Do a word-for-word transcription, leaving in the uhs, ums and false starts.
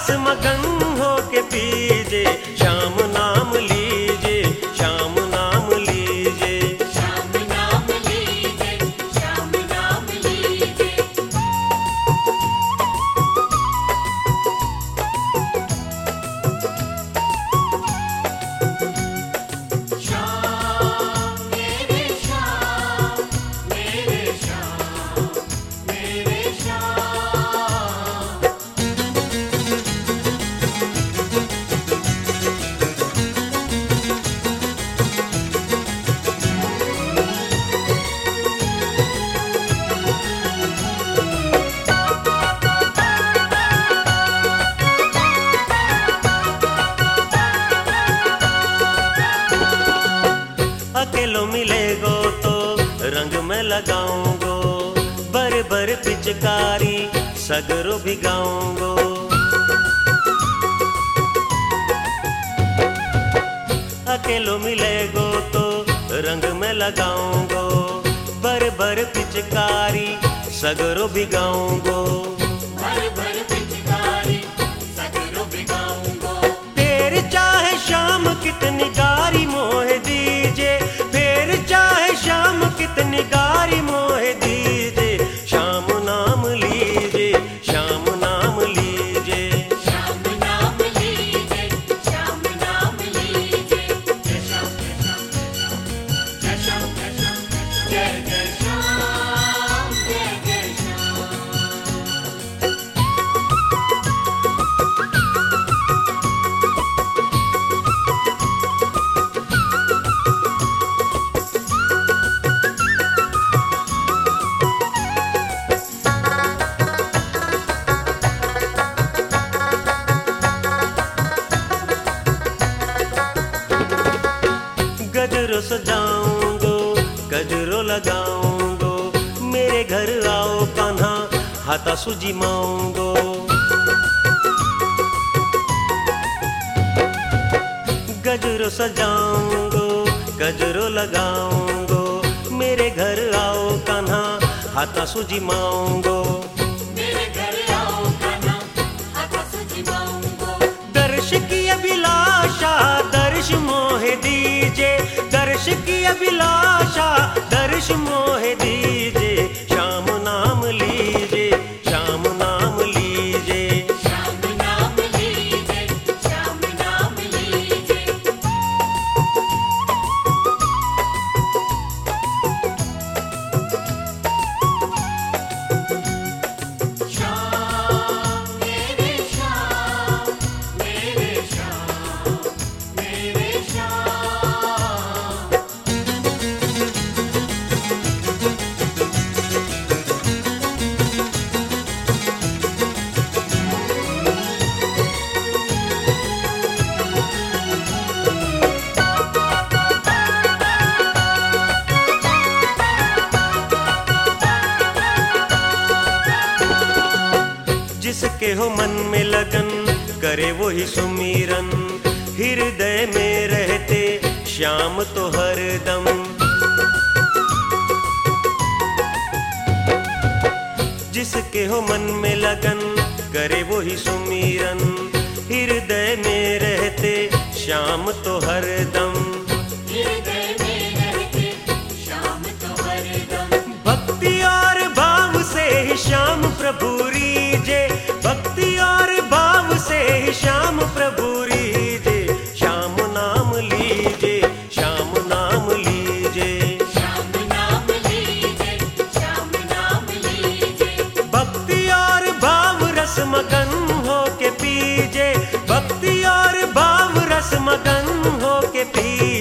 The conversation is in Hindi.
रस मगन हो के पीजे, श्याम नाम लीजे, श्याम नाम लीजे, श्याम नाम लीजे, श्याम नाम लीजे। श्याम मेरे श्याम, मेरे श्याम, मेरे श्याम। अकेलो मिलेगो तो रंग में लगाऊंगो, बर बर पिचकारी सगरो भिगाऊंगो। अकेलो मिलेगो तो रंग में लगाऊंगो, बर बर पिचकारी सगरो भिगाऊंगो। भर भर पिचकारी सगरो भिगाऊंगो। फिर चाहे शाम कितनी गारी मोह दीजे, फिर चाहे शाम कितनी गारी मोह दीजे, श्याम नाम लीजे, श्याम नाम लीजे, श्याम नाम लीजे, श्याम नाम लीजे। जय श्याम जय श्याम जय श्याम जय जय श्याम, जय जय श्याम। गजरो सजाऊंगो, गजरो लगाऊंगो, मेरे घर आओ कान्हा हाथा सूजी माऊंगो। गजरो सजाऊंगो, गजरो लगाऊंगो, मेरे घर आओ कान्हा हाथा सूजी माऊंगो। मेरे घर आओ कान्हा हाथा सूजी माऊंगो। दर्श की अभिलाषा दर्श मोह दीजे, दर्श की अभिलाषा दर्श मोह दीजे, श्याम नाम लीजे, श्याम नाम लीजे, श्याम नाम लीजे, श्याम नाम लीजे। श्याम मेरे श्याम, मेरे श्याम, मेरे श्याम। जिसके हो मन में लगन करे वो ही सुमीरन, हृदय में रहते श्याम तो हरदम। जिसके हो मन में लगन करे वो ही सुमीरन, हृदय में रहते श्याम तो हरदम। हृदय में रहते श्याम तो हरदम। भक्ति और भाव से ही श्याम प्रभु रीजे, भक्ति और भाव से ही श्याम प्रभु रीजे, श्याम नाम लीजे, श्याम नाम लीजे, श्याम नाम लीजे, श्याम नाम लीजे। भक्ति और भाव रस मगन हो के पीजे, भक्ति और भाव रस मगन हो के पीजे।